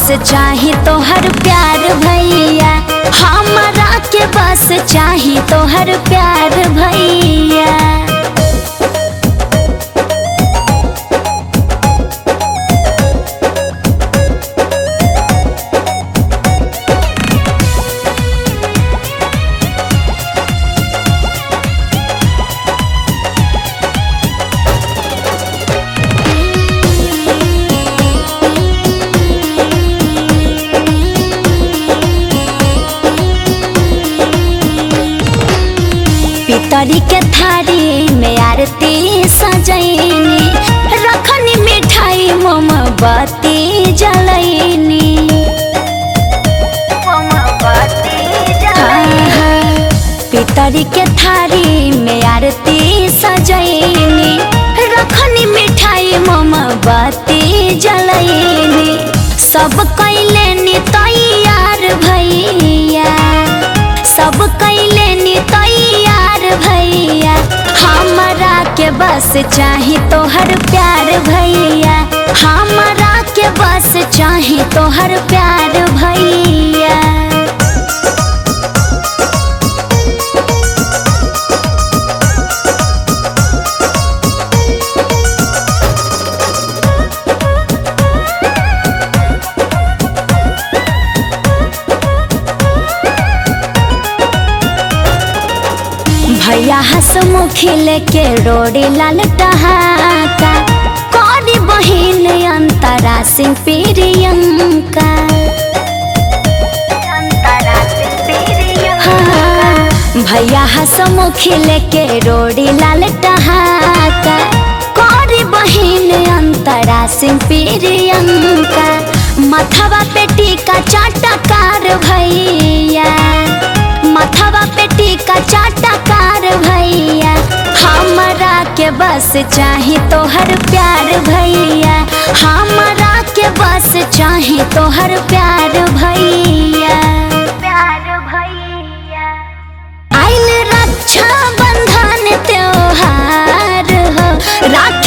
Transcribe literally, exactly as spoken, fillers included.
चाही तोहर प्यार भैया, हमरा के बस चाही तोहर प्यार भैया। पितरी के थारी में आरती सजैनी, रखनी मिठाई मोमबत्ती जलैनी। पितरी के थारी में आरती सजैनी, रखनी मिठाई मोमबत्ती जलैनी। सब कैलेनी तैयार भैया, सब कैलेनी तैयार भैया, हमरा के बस चाही तोहर प्यार भैया, हमरा के बस चाही तोहर प्यार भैया। भैया हंसमुखी लेके रोड़ी लाल टहाका, कौरी बहिन अंतरा सिंह प्रियंका। हाँ, भैया हंसमुखी लेके रोड़ी लाल टहाका, कौरी बहिन अंतरा सिंह प्रियंका। मथवा पे टीका चाटकार भैया, मथवा पे टीका चाटकार भैया, हमरा के बस चाही तोहर प्यार भैया, हमरा के बस चाही तोहर प्यार भैया। प्यार भैया आइल रक्षा बंधन त्योहार हो,